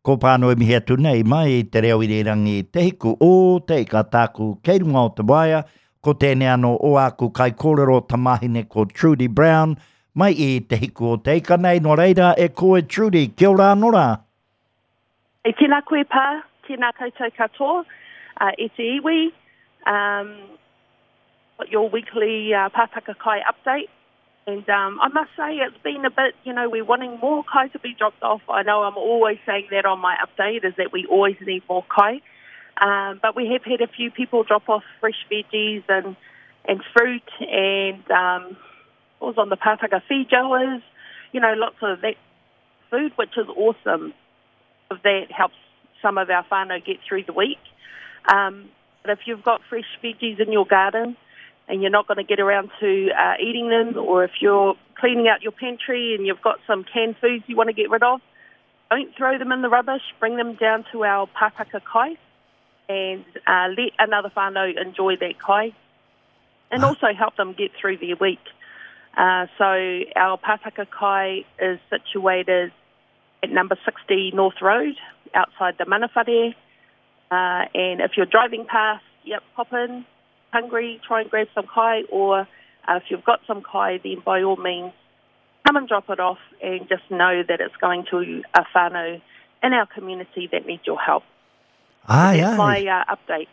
Ko pāno mi hea tunei mai te reo i rangi te hiku o te ika tāku kei runga o te waia, ko tēnei anō o aku kai kōrero tamahine ko Trudy Brown, mai I te hiku o te ika nei, no reira e koe Trudy, kia ora anora. E tēnā koe pā, tēnā koutou katoa, e te iwi, your weekly Pātaka Kai update. And I must say it's been a bit, we're wanting more kai to be dropped off. I know I'm always saying that on my update, is that we always need more kai. But we have had a few people drop off fresh veggies and fruit and what was on the Pātaka Fijoas, lots of that food, which is awesome. That helps some of our whānau get through the week. But if you've got fresh veggies in your garden, and you're not going to get around to eating them, or if you're cleaning out your pantry and you've got some canned foods you want to get rid of, don't throw them in the rubbish, bring them down to our Pātaka Kai and let another whānau enjoy that kai and also help them get through their week. So our Pātaka Kai is situated at number 60 North Road, outside the Manawhare. And if you're driving past, pop in. Hungry, try and grab some kai, or if you've got some kai, then by all means, come and drop it off and just know that it's going to a whānau in our community that needs your help. That's my update.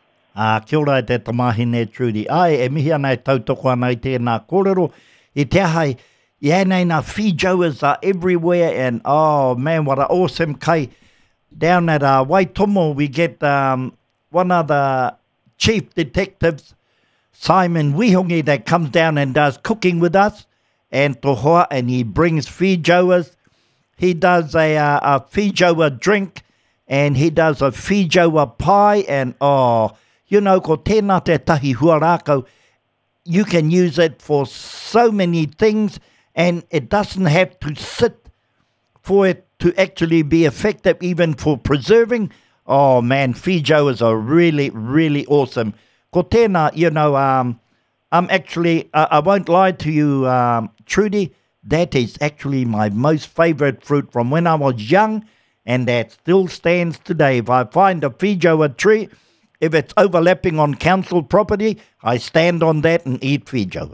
Kia ora te tamahine Trudy. E mihi ana e tautoko ana I tēnā kōrero. I te ahai, nei nā Fijoas are everywhere, and oh man, what an awesome kai. Down at Waitomo, we get one of the Chief Detectives, Simon Wihongi, that comes down and does cooking with us, and tohoa, and he brings Fijoas. He does a Fijoa drink, and he does a Fijoa pie, and ko tēnā te tahi huarako, you can use it for so many things, and it doesn't have to sit for it to actually be effective, even for preserving. Oh man, Fijoas are really, really awesome. Ko tēnā, I'm actually, I won't lie to you, Trudy, that is actually my most favourite fruit from when I was young, and that still stands today. If I find a Fijoa tree, if it's overlapping on council property, I stand on that and eat Fijoas.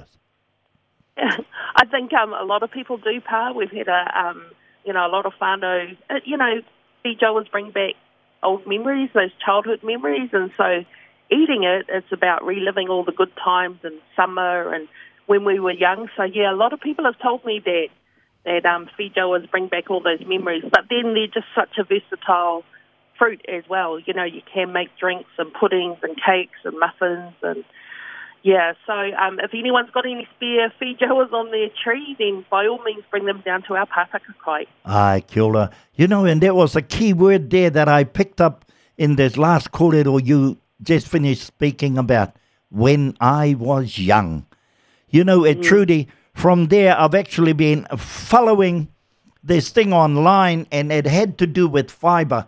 I think a lot of people do, Pa. We've had a lot of whānau, Fijoas bring back old memories, those childhood memories, and so eating it's about reliving all the good times in summer and when we were young. So a lot of people have told me that Fijoas bring back all those memories, but then they're just such a versatile fruit as well. You can make drinks and puddings and cakes and muffins and so if anyone's got any spare Fijoas on their tree, then by all means bring them down to our Pātaka Kai. Kia ora. And there was a key word there that I picked up in this last kōrero you just finished speaking about, when I was young. Trudy, from there I've actually been following this thing online, and it had to do with fibre.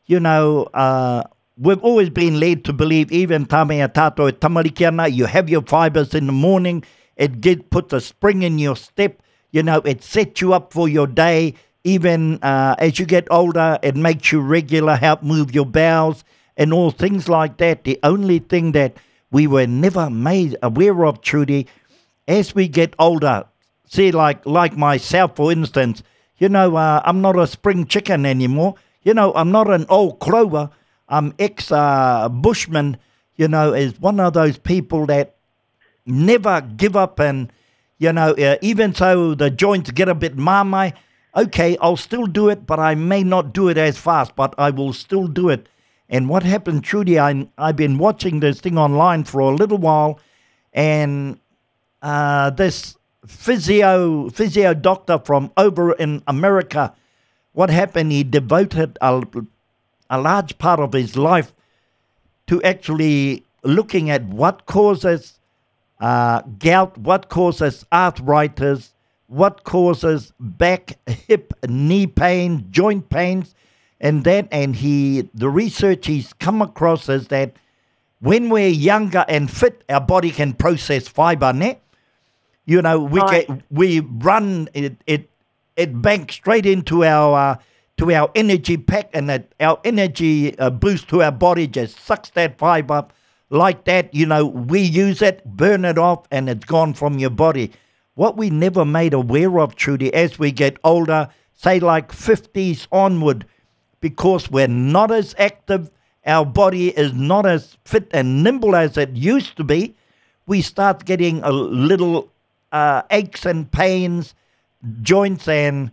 We've always been led to believe, even tāmea tātou e tamariki ana, you have your fibres in the morning, it puts a spring in your step, it sets you up for your day. Even as you get older, it makes you regular, help move your bowels and all things like that. The only thing that we were never made aware of, Trudy, as we get older, see like myself, for instance, I'm not a spring chicken anymore. I'm not an old crower. I'm ex-bushman, is one of those people that never give up, and, even so the joints get a bit marmai, okay, I'll still do it, but I may not do it as fast, but I will still do it. And what happened, Trudy, I've been watching this thing online for a little while, and this physio doctor from over in America, what happened, he devoted a large part of his life to actually looking at what causes gout, what causes arthritis, what causes back, hip, knee pain, joint pains, and the research he's come across is that when we're younger and fit, our body can process fibre, ne? We run it banks straight into our to our energy pack, and that our energy boost to our body just sucks that fiber up like that. We use it, burn it off, and it's gone from your body. What we never made aware of, Trudy, as we get older, say like 50s onward, because we're not as active, our body is not as fit and nimble as it used to be, we start getting a little aches and pains, joints, and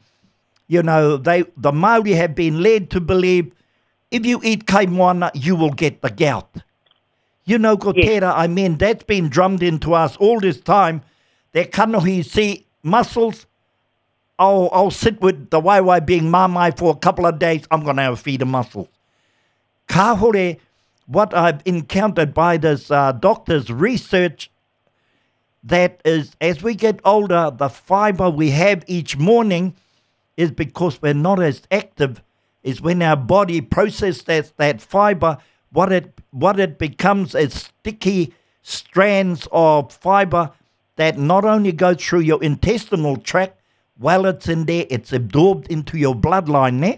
the Maori have been led to believe if you eat kai moana, you will get the gout. Ko tērā, I mean, that's been drummed into us all this time. That kanohi see muscles, I'll sit with the waiwai being mamai for a couple of days, I'm going to have a feed of muscles. Ka hore, what I've encountered by this doctor's research, that is, as we get older, the fiber we have each morning is because we're not as active, is when our body processes that fiber, what it becomes is sticky strands of fiber that not only go through your intestinal tract, while it's in there, it's absorbed into your bloodline there.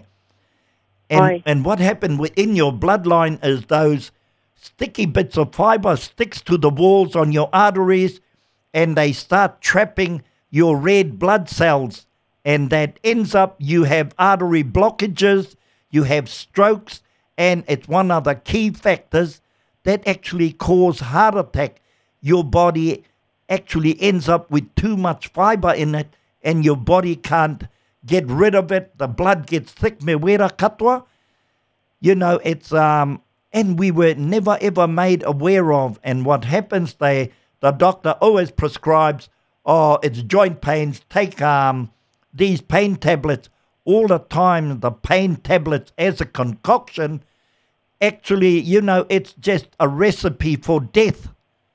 And what happened within your bloodline is those sticky bits of fiber sticks to the walls on your arteries, and they start trapping your red blood cells. And that ends up, you have artery blockages, you have strokes, and it's one of the key factors that actually cause heart attack. Your body actually ends up with too much fiber in it, and your body can't get rid of it. The blood gets thick, me wera katoa. It's, and we were never ever made aware of. And what happens, the doctor always prescribes, it's joint pains, take these pain tablets all the time. The pain tablets as a concoction, actually, it's just a recipe for death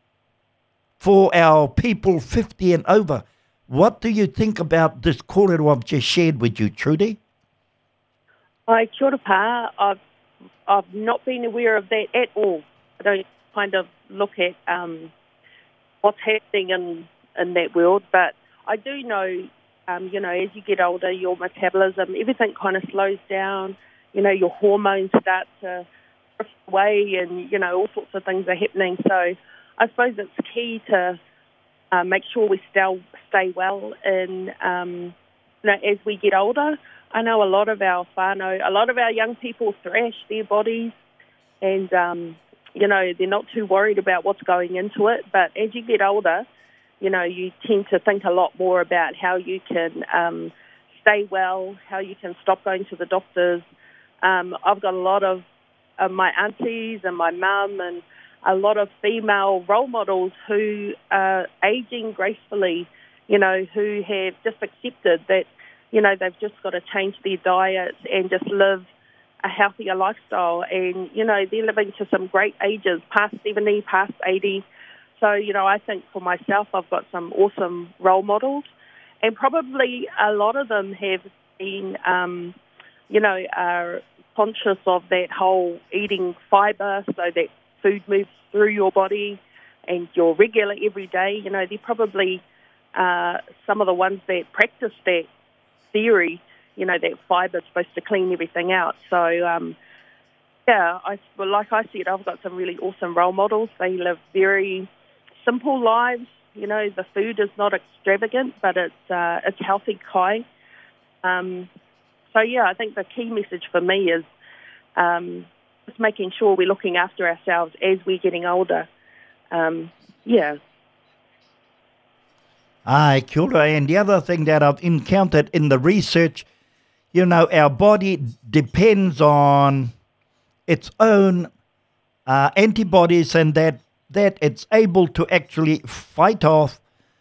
for our people 50 and over. What do you think about this kōrero I've just shared with you, Trudy? Kia ora pā. I've not been aware of that at all. I don't kind of look at what's happening in that world, but I do know, as you get older, your metabolism, everything kind of slows down. Your hormones start to drift away, and, all sorts of things are happening. So I suppose it's key to make sure we stay well. And, as we get older, I know a lot of our whānau, a lot of our young people thrash their bodies, and, they're not too worried about what's going into it. But as you get older, you tend to think a lot more about how you can stay well, how you can stop going to the doctors. I've got a lot of my aunties and my mum and a lot of female role models who are aging gracefully, who have just accepted that, they've just got to change their diets and just live a healthier lifestyle. And, they're living to some great ages, past 70, past 80. So, I think for myself, I've got some awesome role models. And probably a lot of them have been, are conscious of that whole eating fibre so that food moves through your body and you're regular every day. They're probably some of the ones that practice that theory, that fibre is supposed to clean everything out. So, like I said, I've got some really awesome role models. They live very simple lives. The food is not extravagant, but it's healthy kai. I think the key message for me is just making sure we're looking after ourselves as we're getting older. Aye, kia ora. And the other thing that I've encountered in the research, our body depends on its own antibodies, and that it's able to actually fight off,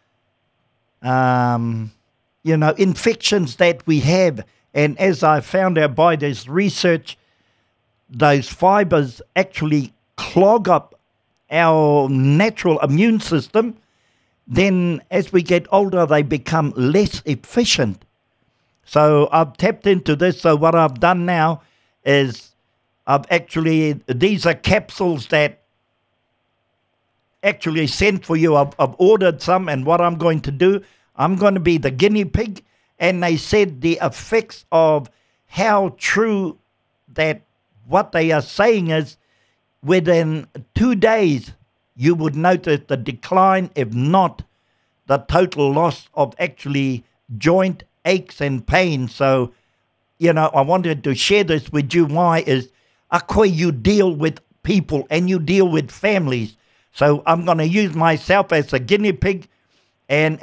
infections that we have. And as I found out by this research, those fibers actually clog up our natural immune system. Then as we get older, they become less efficient. So I've tapped into this. So what I've done now is these are capsules that actually sent for you. I've ordered some, and what I'm going to do, I'm going to be the guinea pig. And they said the effects of how true that what they are saying is within 2 days you would notice the decline, if not the total loss of actually joint aches and pains. So, I wanted to share this with you. Why is, Akoi, you deal with people and you deal with families. So I'm going to use myself as a guinea pig. And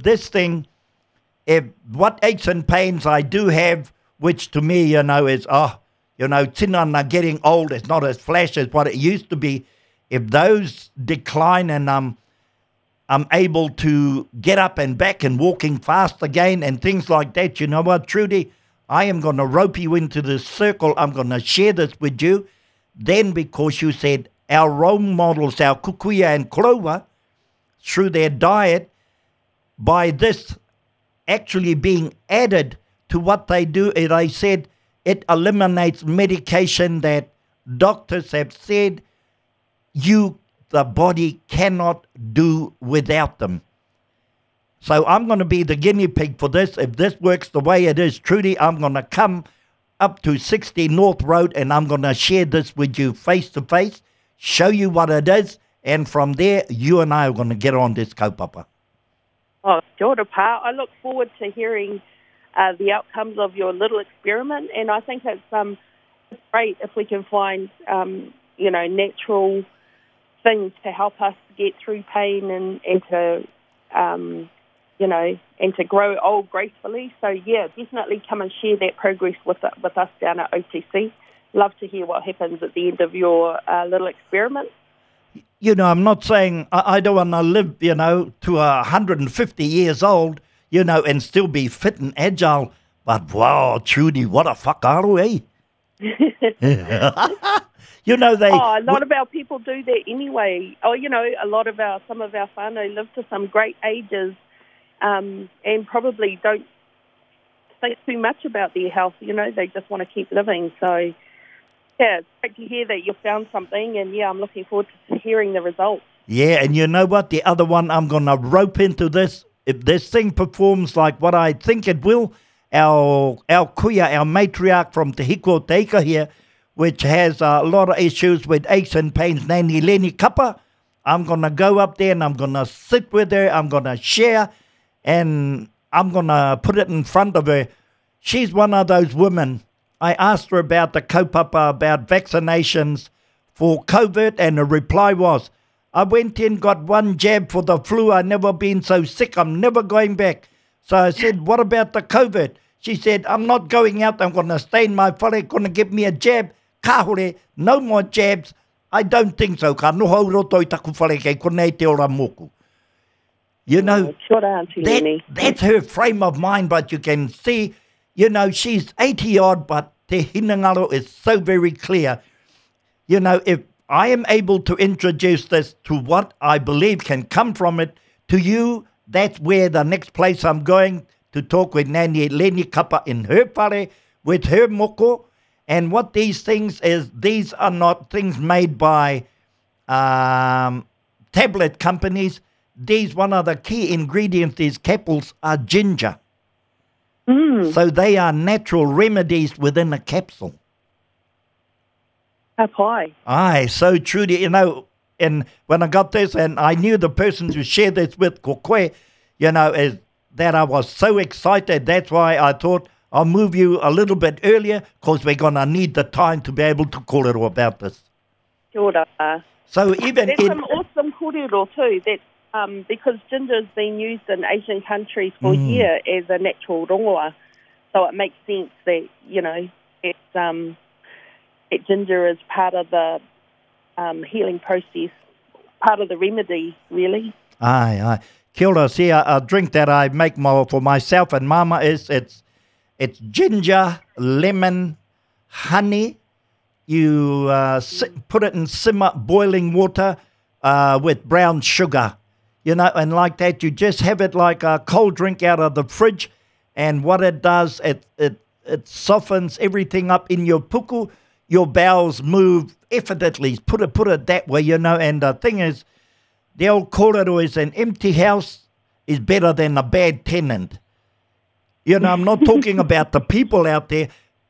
if what aches and pains I do have, which to me, is, tinana getting old, it's not as flash as what it used to be. If those decline and I'm able to get up and back and walking fast again and things like that, you know what, Trudy? I am going to rope you into this circle. I'm going to share this with you. Then because you said our role models, our kukuia and clover, through their diet, by this actually being added to what they do, they said it eliminates medication that doctors have said the body cannot do without them. So I'm going to be the guinea pig for this. If this works the way it is, Trudy, I'm going to come up to 60 North Road and I'm going to share this with you face to face, show you what it is, and from there, you and I are going to get on this kaupapa. Oh, kia ora, Pa. I look forward to hearing the outcomes of your little experiment, and I think it's great if we can find, natural things to help us get through pain and to, and to grow old gracefully. So, yeah, definitely come and share that progress with us down at OTC. Love to hear what happens at the end of your little experiment. I'm not saying I don't want to live, to 150 years old, and still be fit and agile. But, wow, Trudy, what a whakaro, eh? A lot of our people do that anyway. Some of our whānau live to some great ages and probably don't think too much about their health. They just want to keep living. So, yeah, it's great to hear that you found something, and, I'm looking forward to hearing the results. Yeah, and you know what? The other one I'm going to rope into this. If this thing performs like what I think it will, our kuia, our matriarch from Te Hiko Teika here, which has a lot of issues with aches and pains, Nani Leni Kapa, I'm going to go up there and I'm going to sit with her, I'm going to share, and I'm going to put it in front of her. She's one of those women. I asked her about the kaupapa, about vaccinations for COVID, and the reply was, I went in, got one jab for the flu, I've never been so sick, I'm never going back. So I said, what about the COVID? She said, I'm not going out, I'm going to stay in my whare, going to give me a jab. Kahore, no more jabs. I don't think so. Ka noho roto I taku whare kei konei te ora moku. That's her frame of mind, but you can see, she's 80-odd, but te hinangaro is so very clear. If I am able to introduce this to what I believe can come from it to you, that's where the next place I'm going to talk with Nani Leni Kapa in her whare, with her moko. And what these things is, these are not things made by tablet companies. These, one of the key ingredients, these capsules, are ginger. So they are natural remedies within a capsule. Aye. Aye, so Trudy, and when I got this, and I knew the person to share this with, Kokoe, is that I was so excited. That's why I thought, I'll move you a little bit earlier because we're going to need the time to be able to call it all about this. Kia ora. So even there's some awesome kōrero too, that because ginger's been used in Asian countries for years as a natural rongoa, so it makes sense that, that ginger is part of the healing process, part of the remedy, really. Aye. Kia ora. See, a drink that I make for myself and Mama it's ginger, lemon, honey. You put it in boiling water with brown sugar, and like that. You just have it like a cold drink out of the fridge. And what it does, it softens everything up in your puku. Your bowels move effortlessly. Put it that way, And the thing is, the old kōrero is an empty house is better than a bad tenant. I'm not talking about the people out there.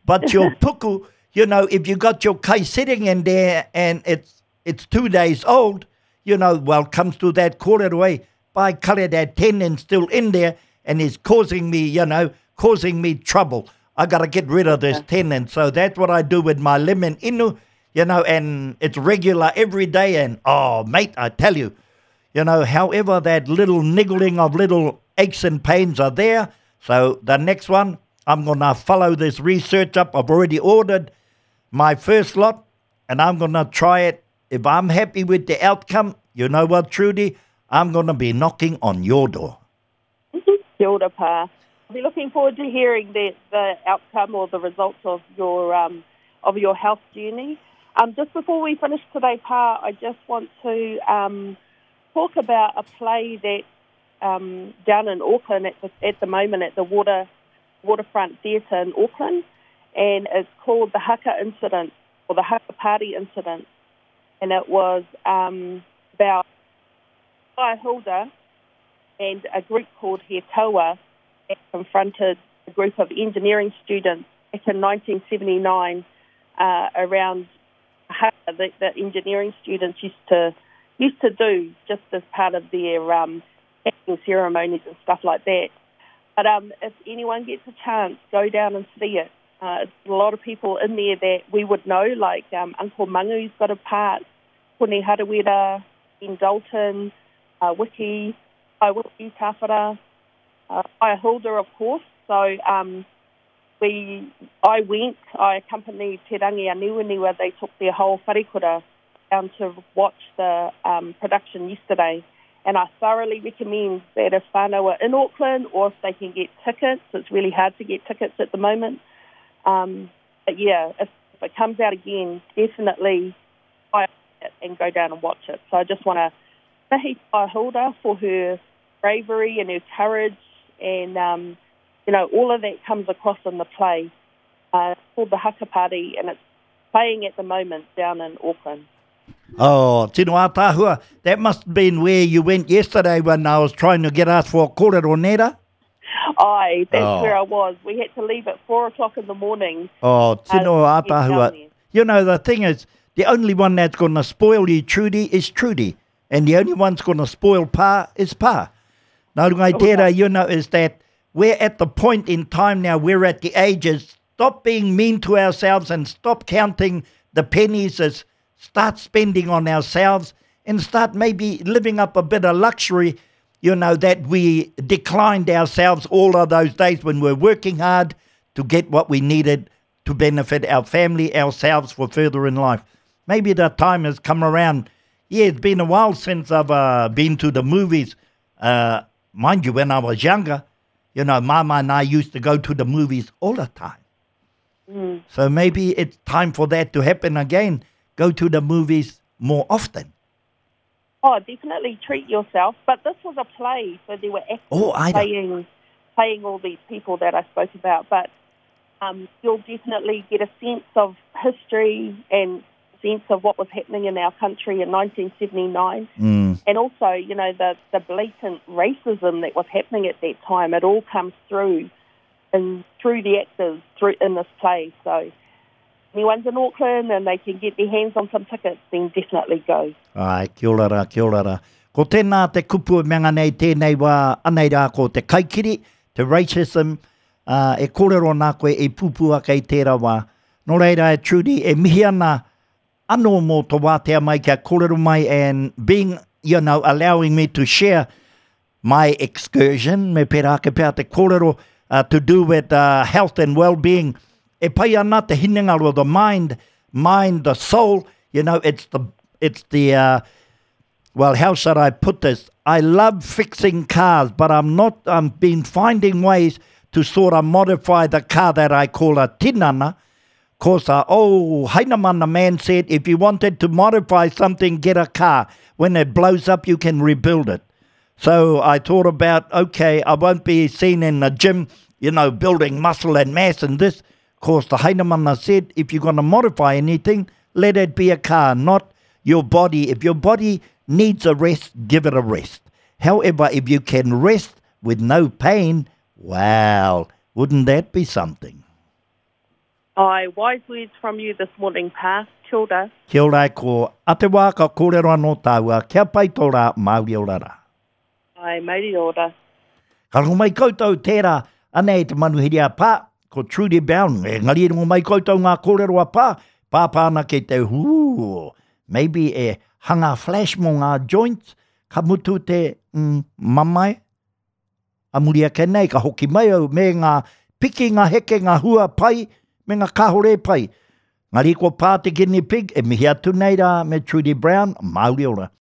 But your puku, you know, if you got your kai sitting in there and it's 2 days old, you know, well, comes to that quarter away, by color that tendon still in there and is causing me trouble. I got to get rid of this tendon. So that's what I do with my lemon inu, you know, and it's regular every day. And, oh, mate, I tell you, you know, however that little niggling of little aches and pains are there. So the next one, I'm going to follow this research up. I've already ordered my first lot, and I'm going to try it. If I'm happy with the outcome, you know what, Trudy? I'm going to be knocking on your door. Kia ora, Pa. I'll be looking forward to hearing the outcome or the results of your health journey. Just before we finish today, Pa, I just want to talk about a play that down in Auckland at the moment at the Waterfront Theatre in Auckland, and it's called the Haka Incident or the Haka Party Incident, and it was about Hilda and a group called He Taua that confronted a group of engineering students back in 1979 around Haka that engineering students used to do just as part of their acting ceremonies and stuff like that. But if anyone gets a chance, go down and see it. There's a lot of people in there that we would know, like Uncle Mangu's got a part, Pone Harawira, Ben Dalton, Wiki Tawhara, Hilda, of course. So I accompanied Te Rangi a Niuaniwa. They took their whole wharekura down to watch the production yesterday. And I thoroughly recommend that if whānau are in Auckland or if they can get tickets, it's really hard to get tickets at the moment. But yeah, if it comes out again, definitely buy it and go down and watch it. So I just want to thank Hilda for her bravery and her courage, and all of that comes across in the play. It's called the Haka Party, and it's playing at the moment down in Auckland. Oh, tino ātāhua, that must have been where you went yesterday when I was trying to get us for a kōrero nera. Aye, that's where I was. We had to leave at 4 o'clock in the morning. Oh, tino ātāhua. You know, the thing is, the only one that's going to spoil you, Trudy, is Trudy. And the only one's going to spoil Pa is Pa. Nā rungai tērā, you know, is that we're at the point in time now, we're at the ages, stop being mean to ourselves and stop counting the pennies as start spending on ourselves and start maybe living up a bit of luxury, you know, that we declined ourselves all of those days when we're working hard to get what we needed to benefit our family, ourselves for further in life. Maybe the time has come around. Yeah, it's been a while since I've been to the movies. Mind you, when I was younger, you know, Mama and I used to go to the movies all the time. Mm. So maybe it's time for that to happen again. Go to the movies more often. Oh, definitely treat yourself. But this was a play, so there were actors playing all these people that I spoke about. But you'll definitely get a sense of history and sense of what was happening in our country in 1979. Mm. And also, you know, the blatant racism that was happening at that time. It all comes through the actors in this play. So anyone's in Auckland and they can get their hands on some tickets, then definitely go. Ai, kia ora, kia ora. Ko tēnā te kupu meanga nei tēnei wā anei rā ko te kaikiri, te racism, e kōrero nā koe e pupua kei tērā wā. Nō reira, Trudy, e mihi ana anō mō tō wātea mai kia kōrero mai, and being, you know, allowing me to share my excursion, me pērā ke pēr te kōrero, to do with health and well-being. E pai ana te hinengaro of the mind, the soul, you know, it's the well, how should I put this? I love fixing cars, but I've been finding ways to sort of modify the car that I call a tinana. Because, Hainamana man said, if you wanted to modify something, get a car. When it blows up, you can rebuild it. So I thought about, okay, I won't be seen in the gym, you know, building muscle and mass and this. Because the Hainamana said, if you're going to modify anything, let it be a car, not your body. If your body needs a rest, give it a rest. However, if you can rest with no pain, wow, wouldn't that be something? Wise words from you this morning, Pa. Kia ora. Kia ora ko Atewa ka kōrero anō tāua, kia pai tō rā Māori o rara. Mauri ora. Ka rongo mai koutou tērā, anei te manuhiri a pā, ko Trudy Brown, ngari rongo mai koutou ngā kōrero a pā, pāpāna ke te maybe hanga flash mo ngā joints, ka mutu te mamai, a muria ke nei, ka hoki mai au, me ngā piki, ngā heke, ngā hua pai, me ngā kahore pai. Ngari ko pā te guinea pig, e mihi atu nei rā me Trudy Brown, Māori ora.